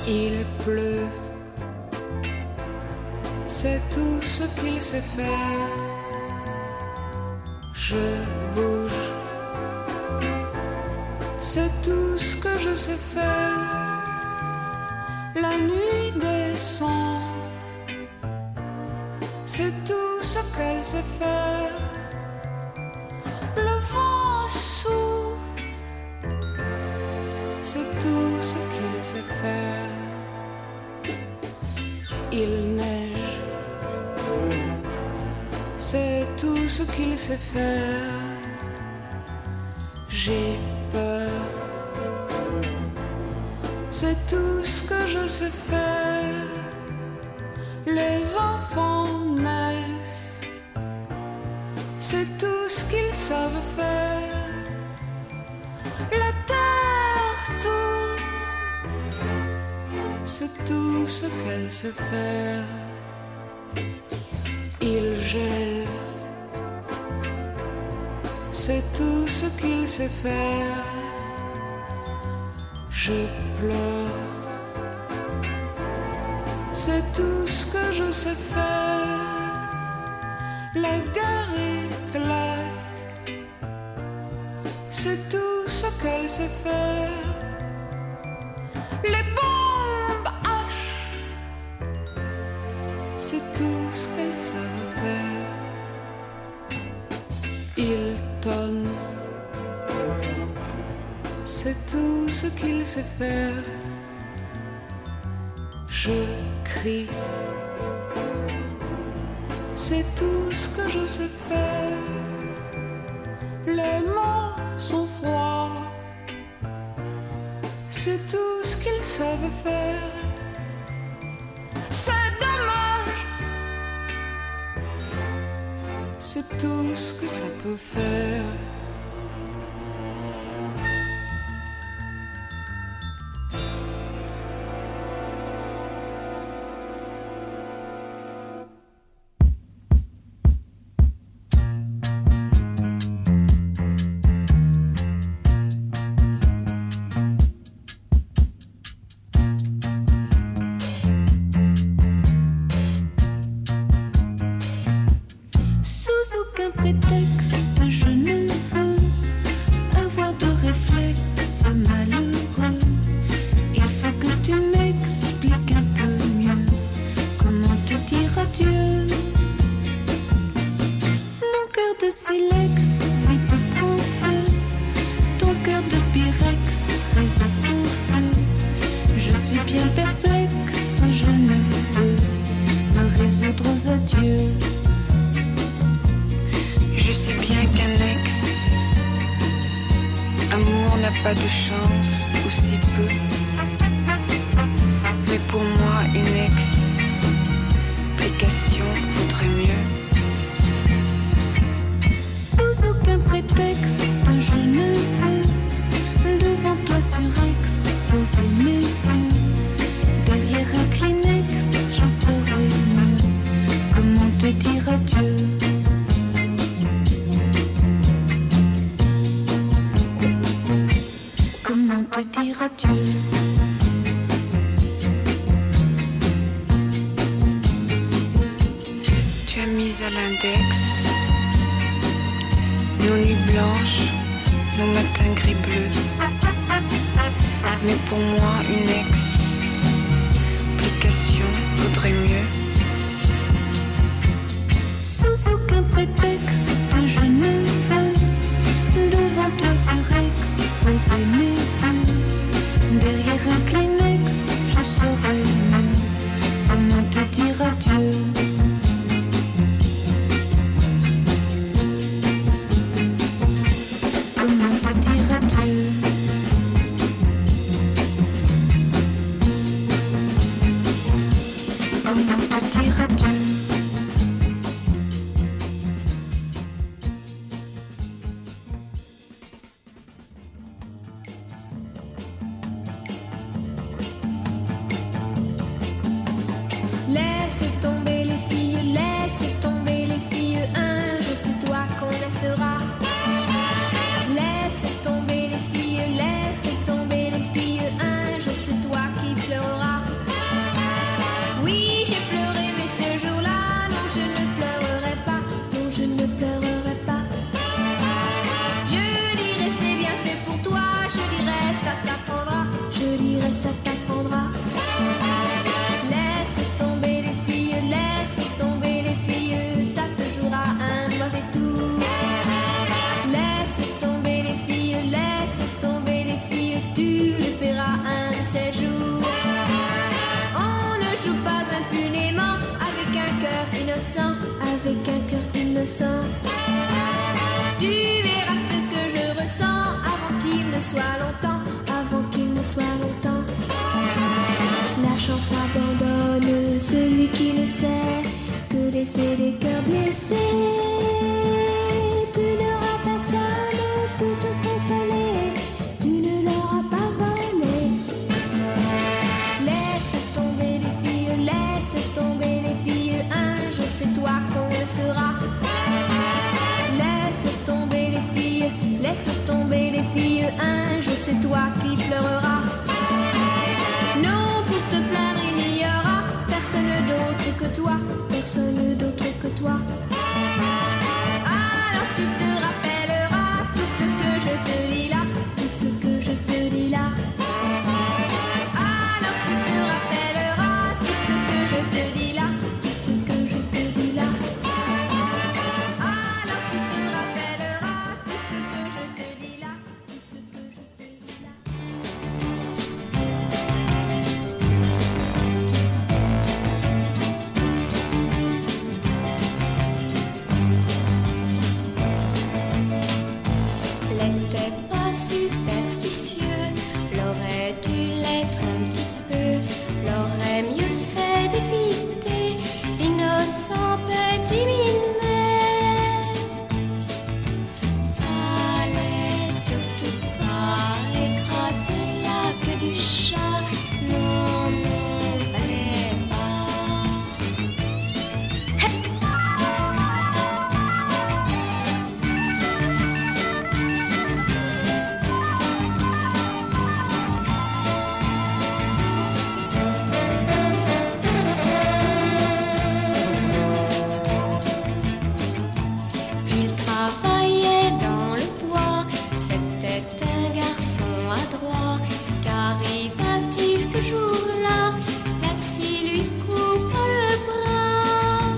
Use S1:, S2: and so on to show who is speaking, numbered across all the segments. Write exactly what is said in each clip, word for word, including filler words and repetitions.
S1: Il pleut, c'est tout ce qu'il sait faire. Je bouge, c'est tout ce que je sais faire. La nuit descend, c'est tout ce qu'elle sait faire. Le vent souffle, c'est tout ce qu'il sait faire. Il neige, c'est tout ce qu'il sait faire. J'ai peur, c'est tout ce que je sais faire. Les enfants naissent, c'est tout ce qu'ils savent faire. La terre tourne, c'est tout ce qu'elle sait faire. Il gèle, c'est tout ce qu'il sait faire. Je pleure, c'est tout ce que je sais faire. La guerre éclate, c'est tout ce qu'elle sait faire. Les bombes hachent, c'est tout ce qu'elles savent faire. Il tonne, c'est tout ce qu'il sait faire. Je crie, c'est tout ce que je sais faire. Les mots sont froids, c'est tout ce qu'ils savent faire. C'est dommage, c'est tout ce que ça peut faire.
S2: Pas de chance, ou si peu. Mais pour moi, une explication vaudrait mieux.
S3: Sous aucun prétexte, je ne veux devant toi surexposer mes yeux. Derrière un Kleenex, j'en saurais mieux. Comment te dire adieu? Te dire adieu.
S2: Tu as mis à l'index nos nuits blanches, nos matins gris-bleus. Mais pour moi, une explication vaudrait mieux.
S3: Sous aucun prétexte, je ne veux devant toi surexposer mes yeux. Derrière un Kleenex, je saurais mieux comment te dire adieu. Comment te dire adieu. Comment te dire adieu.
S4: Laisse tomber les filles, un jour c'est toi qui pleureras. j'ai pleuré, mais ce jour-là, non, je ne pleurerai pas, non, je ne pleurerai pas. Je dirai c'est bien fait pour toi, je dirai ça t'apprendra, je dirai ça t'apprendra. Laisse tomber les filles, laisse tomber les filles, ça te jouera un mauvais tour. Laisse tomber les filles, laisse tomber les filles, tu le paieras un de ces jours. On ne joue pas impunément avec un cœur innocent, avec un cœur innocent. Tu verras ce que je ressens avant qu'il ne soit longtemps, avant qu'il ne soit longtemps. La chance abandonne celui qui ne sait que laisser les cœurs blessés. Tu n'auras personne pour te consoler, tu ne l'auras pas volé. Laisse tomber les filles, laisse tomber les filles, un jour c'est toi qu'on le sera. Laisse tomber les filles, laisse tomber les filles, un jour c'est toi qui pleureras. Non, pour te plaindre il n'y aura personne d'autre que toi, personne d'autre que toi. Alors tu te rappelleras tout ce que je te dis là, tout ce que je te dis là. Alors tu te rappelleras tout ce que je te dis là, tout ce que je te dis là. Alors tu te rappelleras tout ce que je te dis là, tout ce que je te dis là.
S5: L'était pas superstitieux, l'aurait dû l'être un petit peu, l'aurait mieux fait d'éviter l'innocent petit minet. Fallait surtout pas écraser la queue du chat, non, non, fallait pas. Il travaillait dans le bois, c'était un garçon adroit. Qu'arriva-t-il ce jour-là? La scie lui coupa le bras.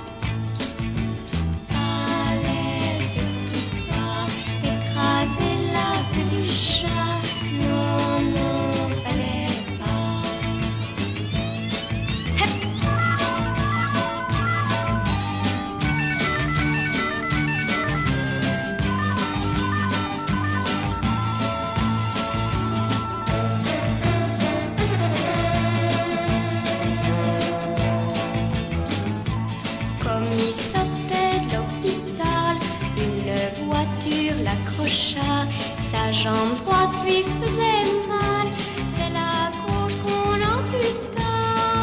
S5: Fallait surtout pas écraser la queue du chat, non, non, fallait pas. Comme il sortait de l'hôpital, une voiture l'accrocha. Sa jambe droite lui faisait mal, c'est la gauche qu'on amputa.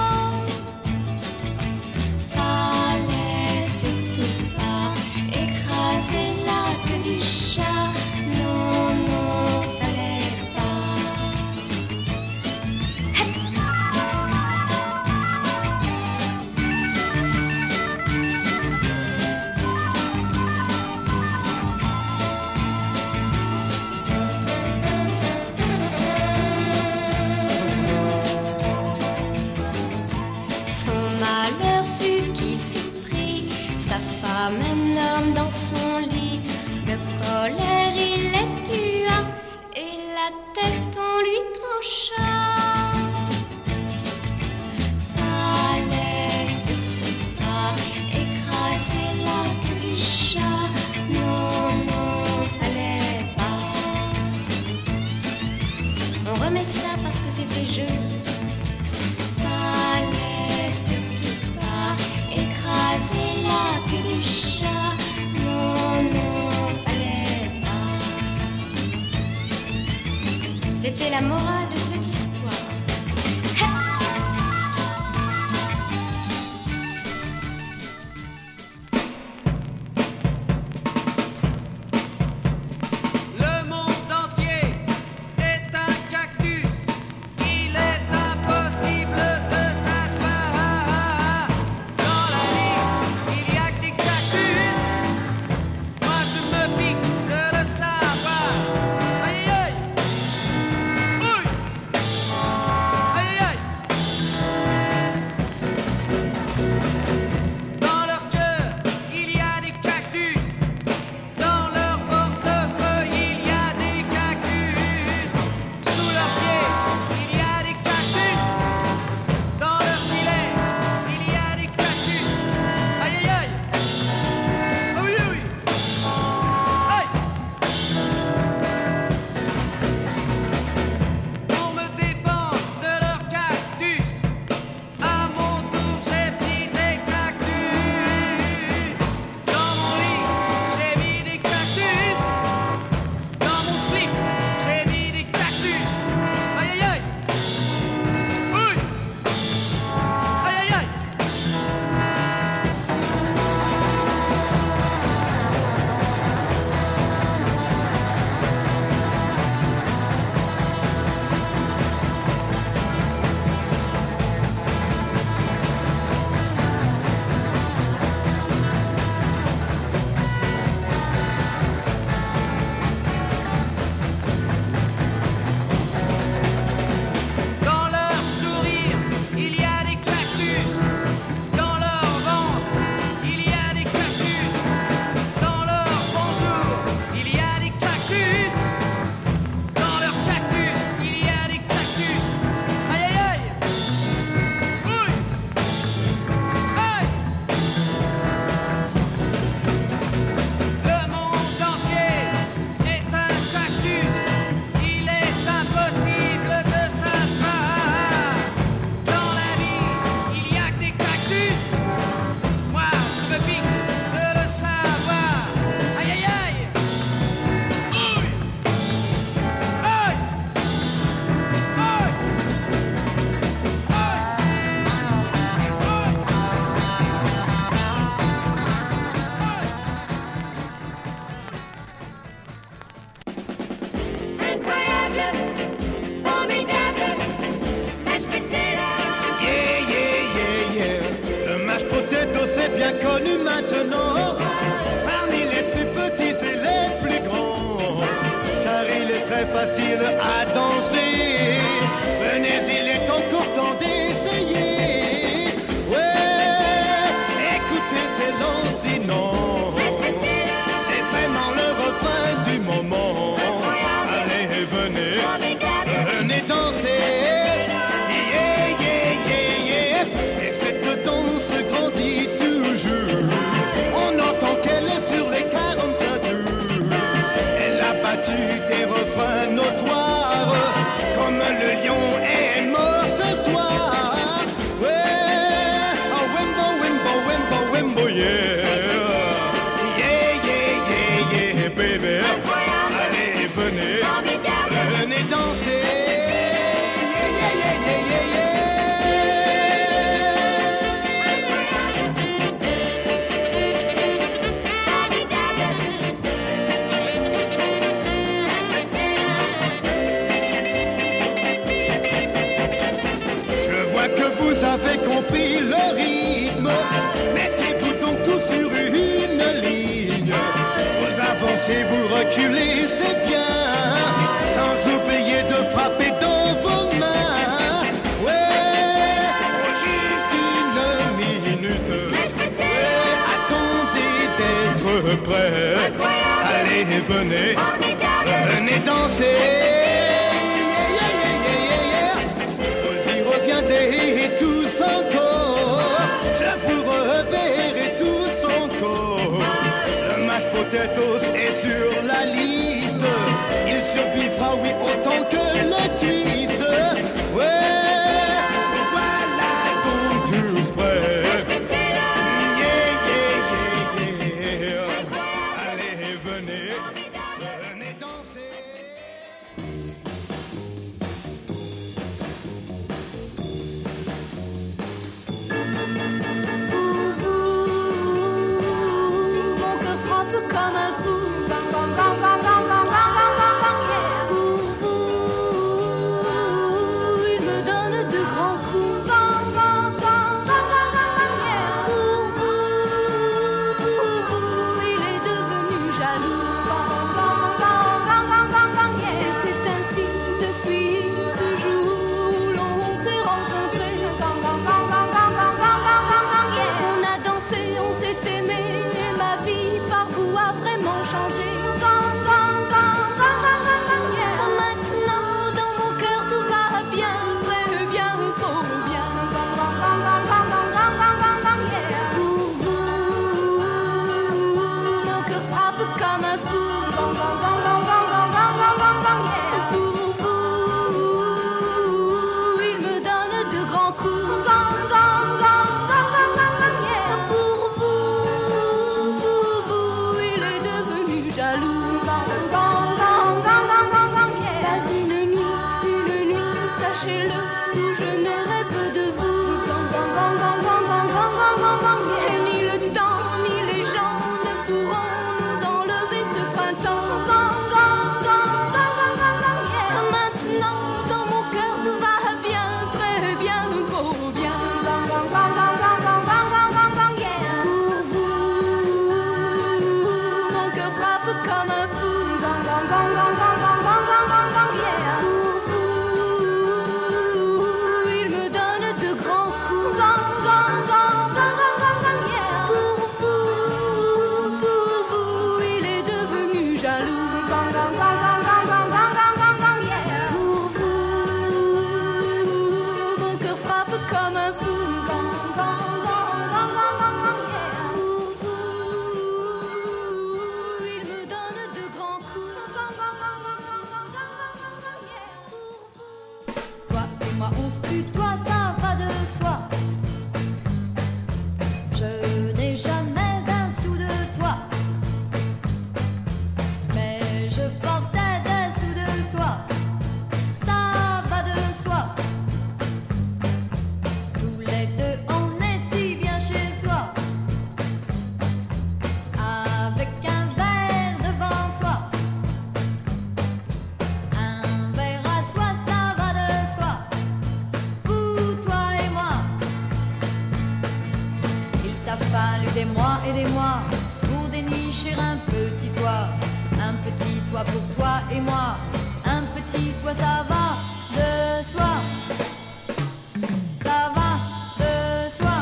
S5: Fallait surtout pas écraser la queue du chat, non, non, fallait pas. Son malheur fut qu'il surprit sa femme, un homme dans son lit. De colère il les tua et la tête on lui trancha. Fallait surtout pas écraser la queue du chat, non, non, fallait pas. On remet ça parce que c'était joli. Fallait surtout pas écraser la queue du chat, non, non, fallait pas. C'était la morale de cette histoire.
S6: un cactus, il est impossible de s'asseoir. prêt. Allez, venez, venez danser. Vous y reviendrez tous encore. Je vous reverrai tous encore. Le mashed potatoes est sur la liste. Il survivra, oui, autant que le twist. Ouais, voilà donc tous prêts.
S3: Comme un fou, gang, gang, gang, gang, gang, gang, gang, gang, gang, yeah. Pour vous, il me donne de grands coups, gang, gang, gang, gang, gang, gang, gang, yeah. Pour vous, pour vous, il est devenu jaloux, gang, gang, gang, gang, gang, gang, gang, yeah. Et c'est ainsi depuis ce jour où l'on s'est rencontrés, gang, gang, gang, gang, gang, gang, gang, gang, gang, gang, yeah. On a dansé, on s'est aimé, et ma vie par vous a vraiment changé. Gang, gang, gang, gang, gang, gang, gang, yeah. Maintenant dans mon cœur tout va bien, très bien, trop bien. Gang, gang, gang, gang, gang, gang, gang, gang, gang, yeah. Pour vous, mon cœur frappe comme un fou. Gang, gang, gang, gang, gang, gang, gang, gang, gang, yeah. Pour vous, il me donne de grands coups. Gang, gang, gang, gang, gang, gang, gang, yeah. Pour vous, pour vous, il est devenu jaloux. Gang, gang, gang, gang, gang, gang, gang, yeah. Pas une nuit, une nuit, sachez-le, où je ne rêve de vous. Gang, gang, gang, gang, gang, gang, gang, gang, gang, gang, yeah. Et ni le temps, ni les gens ne pourront nous enlever ce printemps. Gang, gang, gang, gang, gang, gang, gang, yeah. Maintenant, dans mon cœur, tout va bien, très bien, trop bien. Gang, gang, gang, gang, gang, gang, gang, gang, gang, gang, yeah. Pour vous, mon cœur frappe comme un fou. Gang, gang, gang, gang, gang, gang, gang, gang, gang, gang, yeah. Pour vous, il me donne de grands coups. Gang, gang, gang, gang, gang, gang, gang, yeah. Pour vous, pour vous, il est devenu jaloux. Gang, gang, gang, gang, gang, gang, gang, gang, gang, gang, yeah. Pour vous, mon cœur frappe comme un fou. Gang, gang, gang, gang, gang, gang, gang, yeah. Pour vous, il me donne de grands coups. Gang, gang, gang, gang, gang, gang, gang, gang, gang, yeah. Pour vous.
S7: Toi et moi on se tutoie, ça va de soi. Je n'ai jamais un sou de toi, mais je portais des sous de soie. Ça va de soi. Tous les deux on est si bien chez soi, avec un verre devant soi. Un verre à soi, ça va de soi. Pour toi et moi, il t'a fallu des mois et des mois pour dénicher un petit toit. Un petit toit pour toi et moi. Un petit toit, ça va de soi. Ça va de soi.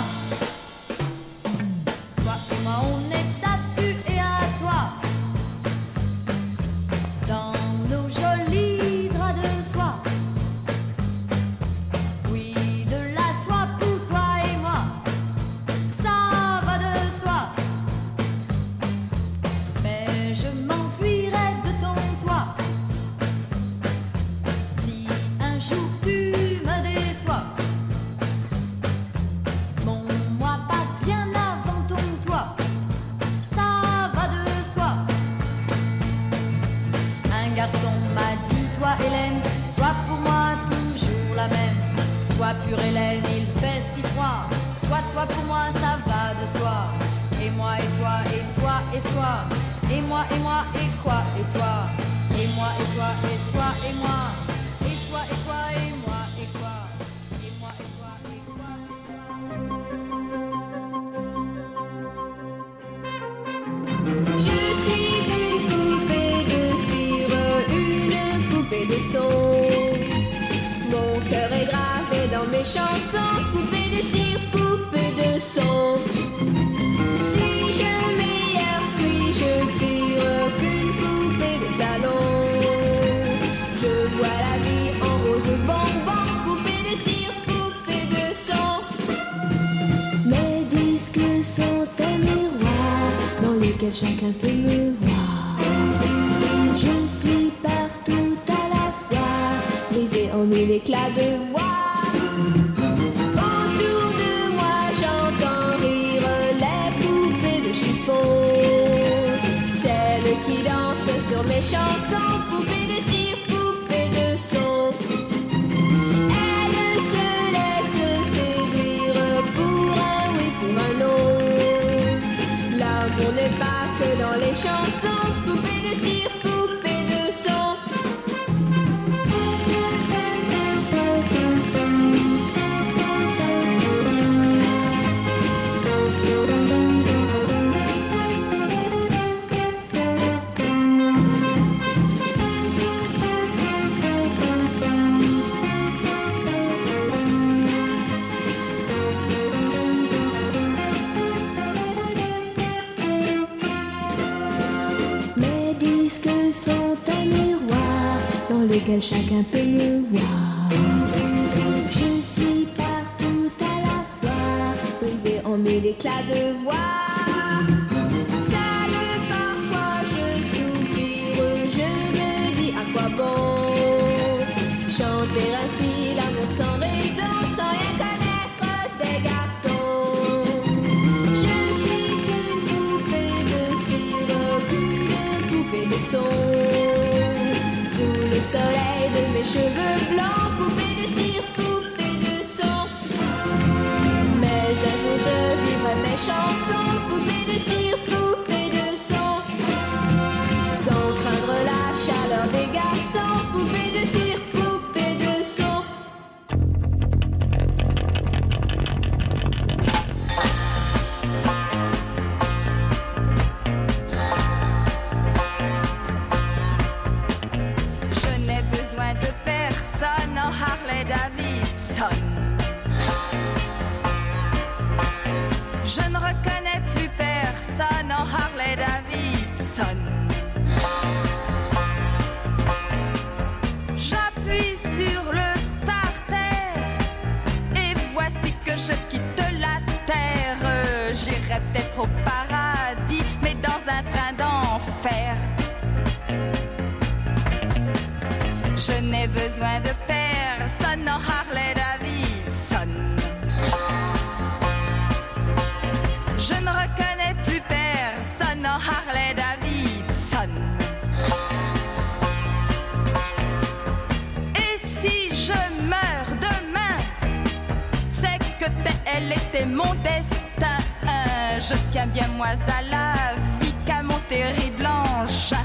S7: Toi et moi, on est à tu et à toi, dans nos jolis draps de soie. Oui, de la soie pour toi et moi. Ça va de soi. Mais je m'enfuirai de ton toit si un jour tu me déçois. Mon moi passe bien avant ton toit. Ça va de soi. Un garçon m'a dit, toi Hélène, sois pour moi toujours la même. Sois pure Hélène, il fait si froid. Sois toi pour moi, ça va de soi. Et moi et toi, et toi et soi. Et moi et moi et quoi et toi. Et moi et toi et soi et moi. Et soi et toi et moi et quoi. Et moi et toi et quoi et quoi.
S4: Je suis une poupée de cire, une poupée de son. Mon cœur est gravé dans mes chansons. Poupée de cire, poupée de son. Suis-je meilleure, suis-je disques sont un miroir dans lequel chacun peut me voir. Je suis partout à la fois, brisé en mille éclats de voix. Autour de moi j'entends rire les poupées de chiffon, celles qui dansent sur mes chansons, poupées de cire, poupées de son. Elles se laissent séduire pour un oui, pour un non. L'amour n'est pas que dans les chansons, poupées de cire, poupées de son. Mes disques sont un miroir dans lequel chacun peut me voir. Je suis partout à la fois, brisé en mille éclats de voix. Seul parfois je soupire, je me dis à quoi bon chanter ainsi l'amour sans raison, sans rien connaître des garçons. Je suis qu'une poupée de cire, qu'une poupée de son. Sous le soleil de mes cheveux blancs, poupée de cire, poupée de son. Mais un jour je vivrai mes chansons, poupée de cire, poupée de son. Sans craindre la chaleur des garçons, poupée de cire, poupée de son.
S8: Je n'ai besoin de personne en Harley Davidson. Je ne reconnais plus personne en Harley Davidson. J'appuie sur le starter et voici que je quitte la terre. J'irai peut-être au paradis, mais dans un train d'enfer. Je n'ai besoin de personne en Harley Davidson. Je ne reconnais plus personne en Harley Davidson. Et si je meurs demain, c'est que tel était mon destin. Je tiens bien moins à la vie qu'à mon terrible engin.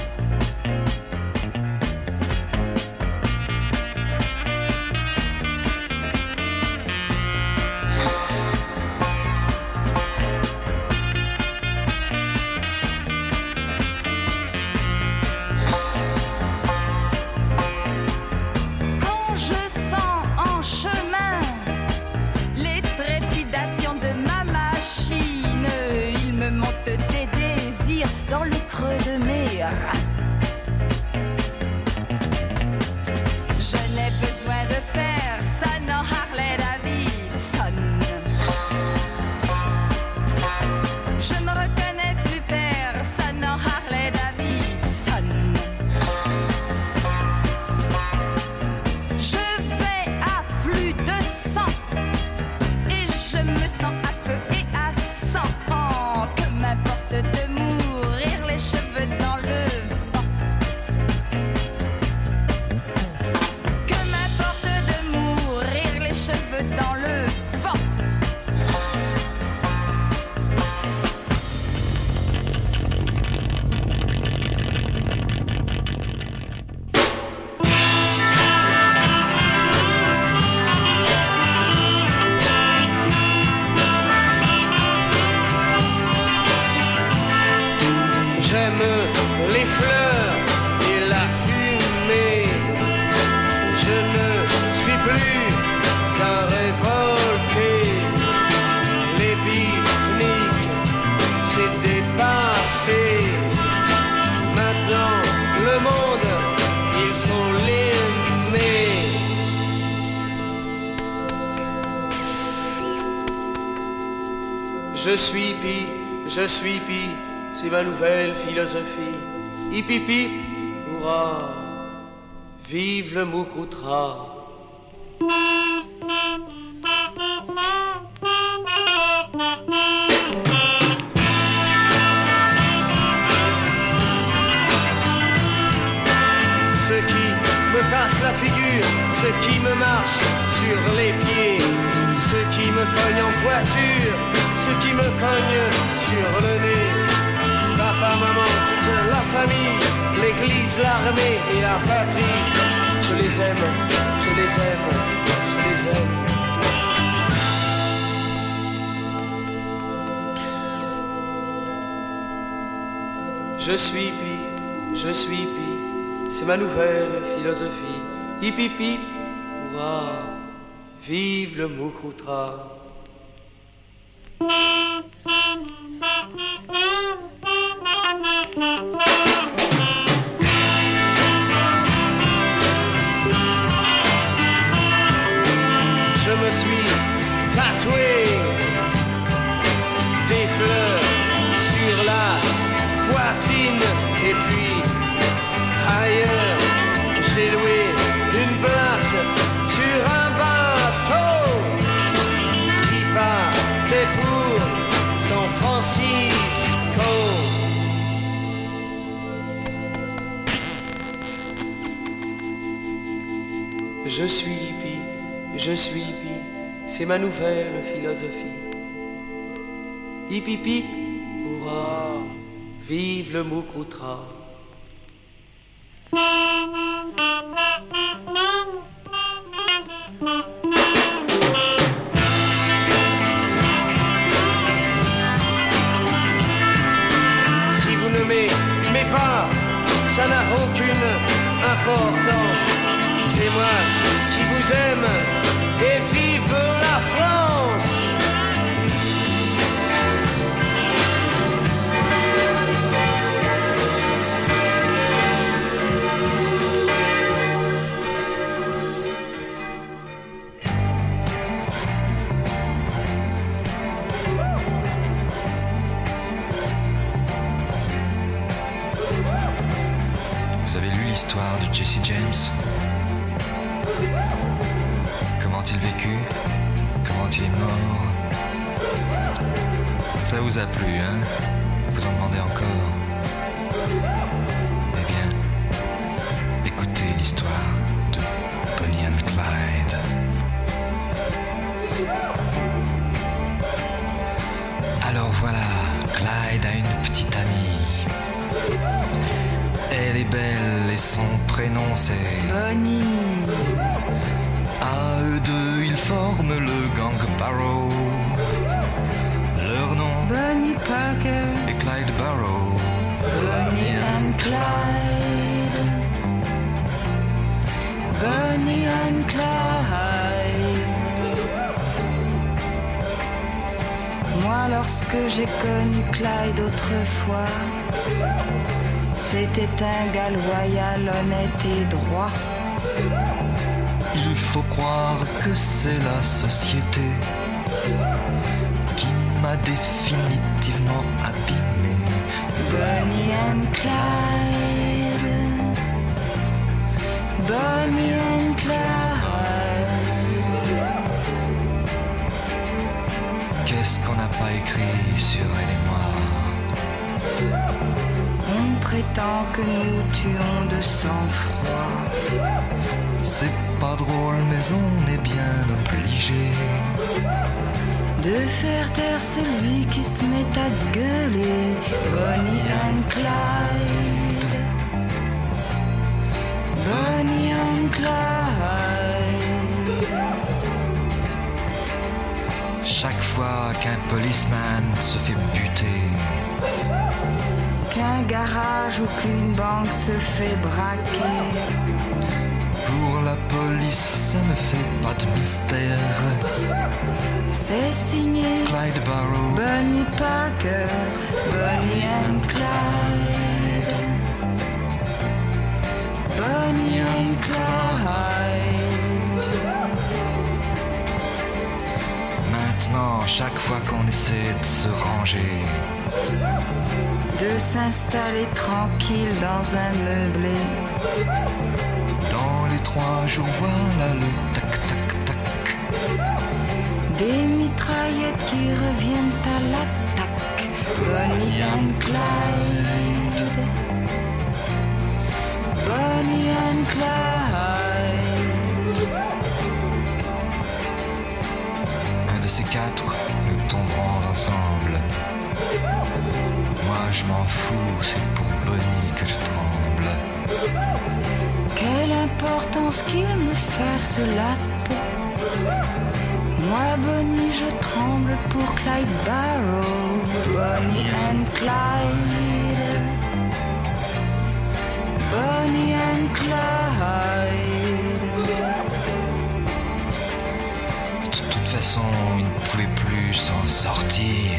S8: Quand je sens en chemin les trépidations de ma machine, il me monte des désirs dans le creux de mes reins. Je n'ai besoin de personne en Harley Davidson. Je ne reconnais plus personne en Harley Davidson. Je vais à plus de cent et je me sens à feu et à sang. Que m'importe de mourir les cheveux dans le
S9: Je suis pi, je suis pi, c'est ma nouvelle philosophie. Hip hip hip, hurrah, vive le Moukoutra. Ceux qui me cassent la figure, ceux qui me marchent sur les pieds, ceux qui me cognent en voiture, ceux qui me cognent sur le nez. Papa, maman, toute la famille, l'église, l'armée et la patrie. Je les aime, je les aime, je les aime. Je suis pi, je suis pi, c'est ma nouvelle philosophie. Hip hip hip, hurrah, vive le Moukoutra. Je me suis tatoué des fleurs sur la poitrine et puis ailleurs j'ai loué une place sur un bateau qui partait pour San Francisco. Je suis hippie, je suis hippie, c'est ma nouvelle philosophie. Hip hip hip, hurrah, vive le Moukoutra. Si vous ne m'aimez pas, ça n'a aucune importance. C'est moi qui vous aime et vive la France.
S10: Vous avez lu l'histoire de Jesse James? Comment il vécut? Comment il est mort? Ça vous a plu, hein? Vous en demandez encore? Eh bien, écoutez l'histoire de Bonnie and Clyde. Alors voilà, Clyde a une petite amie. Elle est belle et son prénom c'est
S2: Bonnie.
S10: À eux deux, ils forment le gang Barrow. Leur nom
S2: Bonnie Parker
S10: et Clyde Barrow.
S2: Bonnie and Clyde. Bonnie and Clyde. Moi, lorsque j'ai connu Clyde autrefois, c'était un gars loyal, honnête et droit.
S10: Il faut croire que c'est la société qui m'a définitivement abîmé.
S2: Bonnie and Clyde. Bonnie and Clyde.
S10: Qu'est-ce qu'on n'a pas écrit sur elle et moi?
S2: On prétend que nous tuons de sang-froid.
S10: C'est pas drôle, mais on est bien obligé
S2: de faire taire celui qui se met à gueuler. Bonnie and Clyde. Bonnie and Clyde.
S10: Chaque fois qu'un policeman se fait buter,
S2: qu'un garage ou qu'une banque se fait braquer,
S10: pour la police ça ne fait pas de mystère.
S2: C'est signé
S10: Clyde Barrow,
S2: Bonnie Parker, Bonnie and Clyde. Bonnie and Clyde.
S10: Maintenant sentiment chaque fois qu'on essaie de se ranger,
S2: de s'installer tranquille dans un meublé.
S10: Dans les trois jours, voilà le tac tac tac.
S2: Des mitraillettes qui reviennent à l'attaque. Bonnie and Clyde. Bonnie and Clyde.
S10: Un de ces quatre, nous tomberons ensemble. Moi je m'en fous, c'est pour Bonnie que je tremble.
S2: Quelle importance qu'il me fasse la peau. Moi Bonnie je tremble pour Clyde Barrow. Bonnie and Clyde. Bonnie and Clyde.
S10: De toute façon, il ne pouvait plus s'en sortir.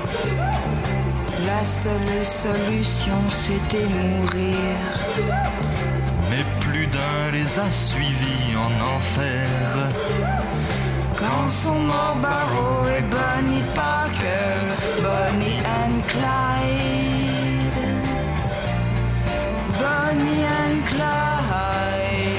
S2: La seule solution c'était mourir.
S10: Mais plus d'un les a suivis en enfer.
S2: Quand sont morts Barrow et Bonnie Parker. Bonnie and Clyde. Bonnie and Clyde.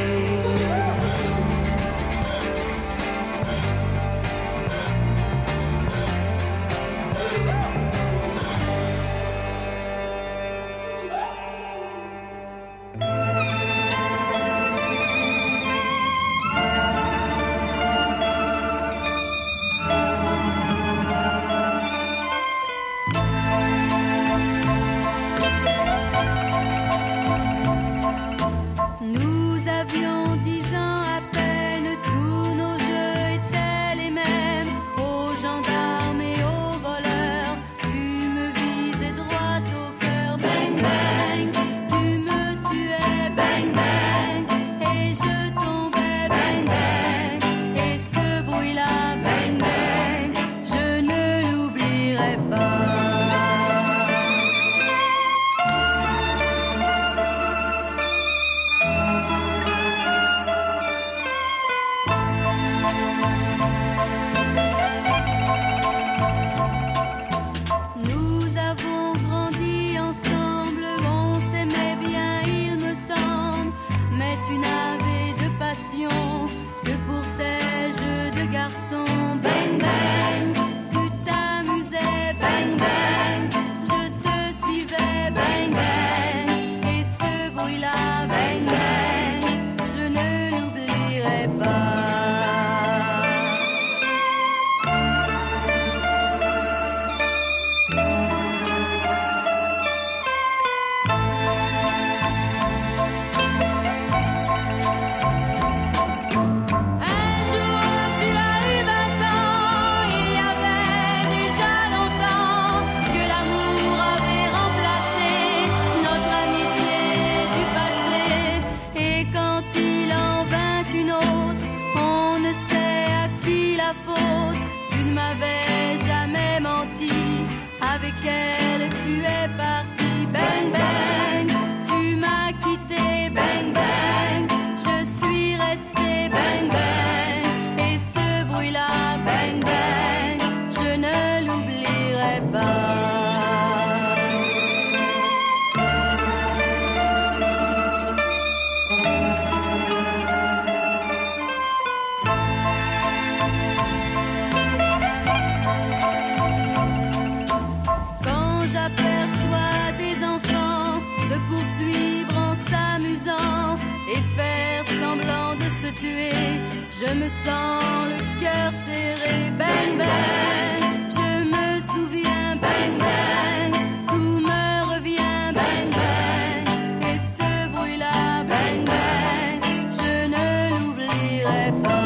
S3: Je me sens le cœur serré, bang bang. Je me souviens, bang bang. Tout me revient, bang bang. Et ce bruit-là, bang bang, je ne l'oublierai pas.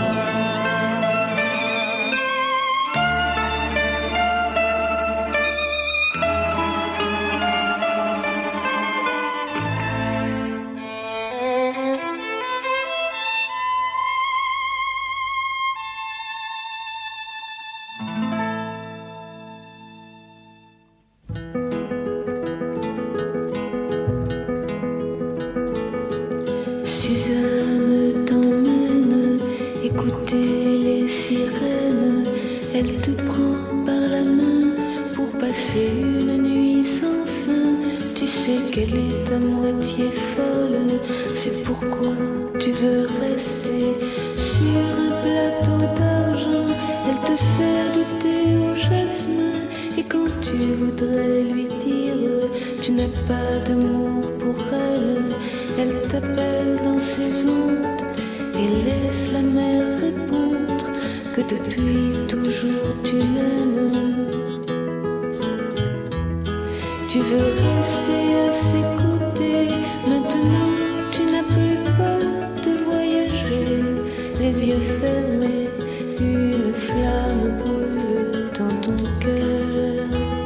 S1: Suzanne t'emmène écouter les sirènes, elle te prend
S3: passer une nuit sans fin. Tu sais qu'elle est à moitié folle, c'est pourquoi tu veux rester sur un plateau d'argent. Elle te sert du thé au jasmin, et quand tu voudrais lui dire tu n'as pas d'amour pour elle, elle t'appelle dans ses ondes et laisse la mer répondre que depuis toujours tu l'aimes. Tu veux rester à ses côtés, maintenant tu n'as plus peur de voyager. Les yeux fermés, une flamme brûle dans ton cœur.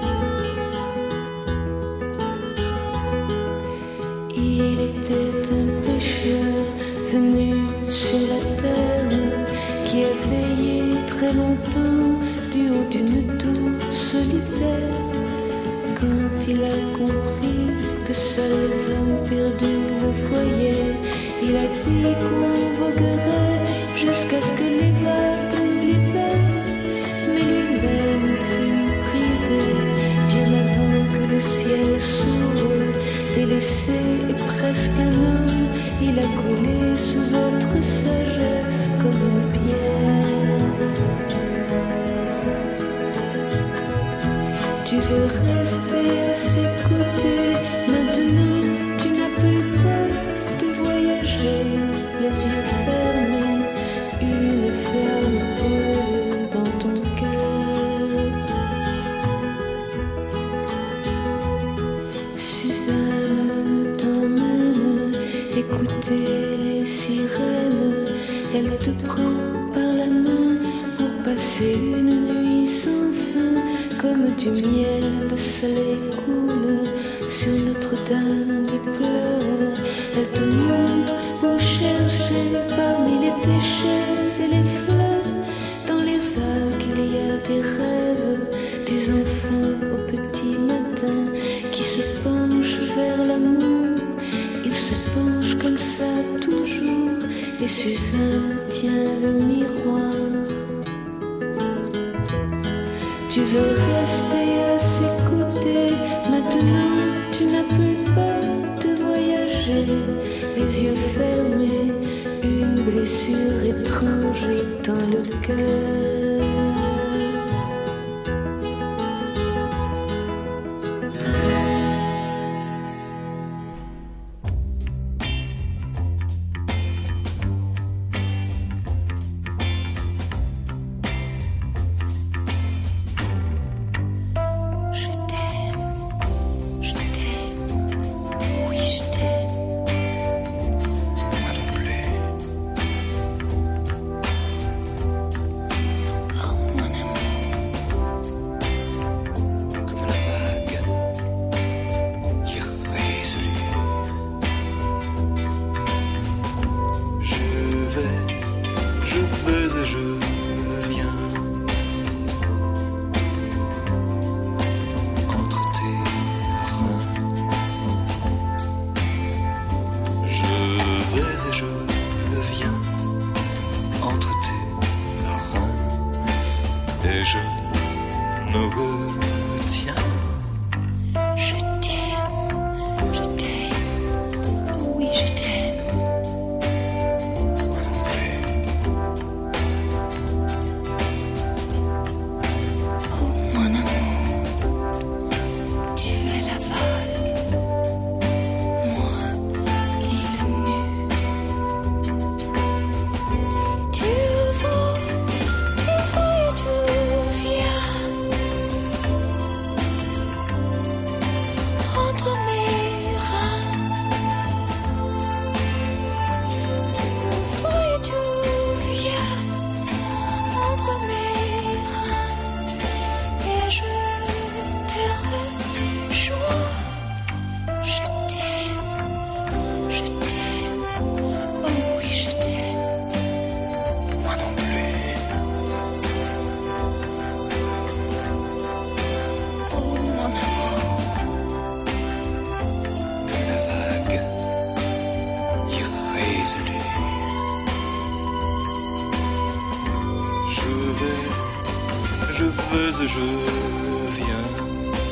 S3: Il était un pêcheur venu sur la terre qui a veillé très longtemps du haut d'une tour solitaire. Quand il a compris que seuls les hommes perdus le voyaient, il a dit qu'on voguerait jusqu'à ce que les vagues nous libèrent. Mais lui-même fut brisé bien avant que le ciel s'ouvre. Délaissé et presque un homme, il a coulé sous votre sagesse comme une pierre. Tu veux rester à ses côtés, maintenant tu n'as plus peur de voyager. Les yeux fermés, une flamme brûle dans ton cœur. Suzanne t'emmène écouter les sirènes. Elle te prend par la main pour passer une nuit sans fin. Comme du miel, le soleil coule sur Notre-Dame des pleurs. Elle te montre où chercher parmi les déchets et les fleurs. Dans les arcs, il y a des rêves, des enfants au petit matin qui se penchent vers l'amour. Ils se penchent comme ça toujours, et Suzanne tient le miroir. Tu veux rester à ses côtés, maintenant tu n'as plus peur de voyager. Les yeux fermés, une blessure étrange dans le cœur.
S11: Je veux et je viens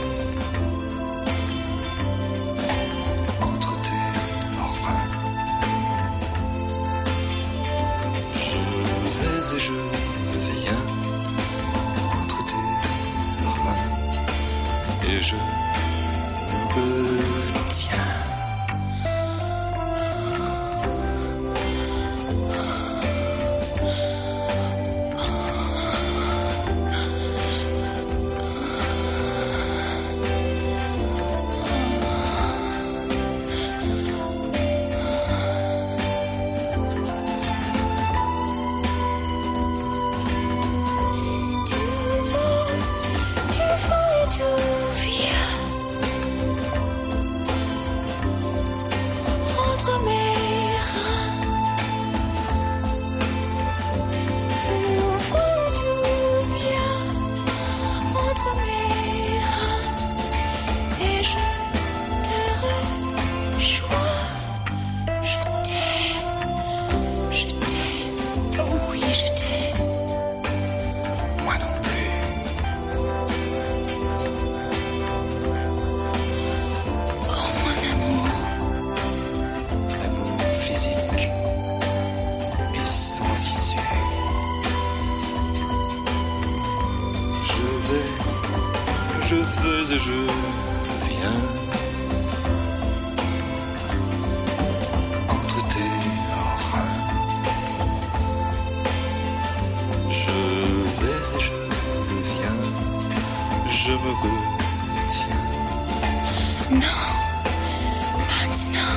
S10: je me retiens. Je veux et je viens entre tes reins. Je vais et je viens, je me retiens.
S3: Non, maintenant.